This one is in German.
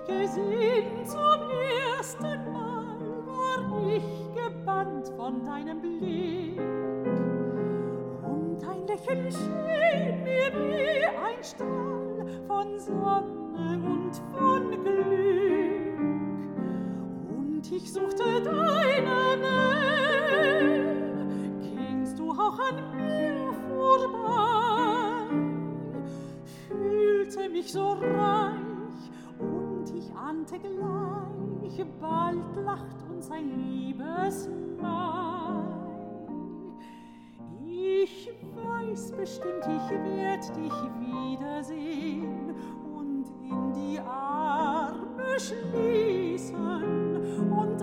gesehen zum ersten Mal, war ich gebannt von deinem Blick. Und dein Lächeln schien mir wie ein Strahl von Sonne und von Glück. Und ich suchte deine Nähe, gingst du auch an mir vorbei, fühlte mich so reich und ich ahnte gleich, bald lacht uns ein Liebesmai. Ich weiß bestimmt, ich werd dich wiedersehen und in die Arme schließen und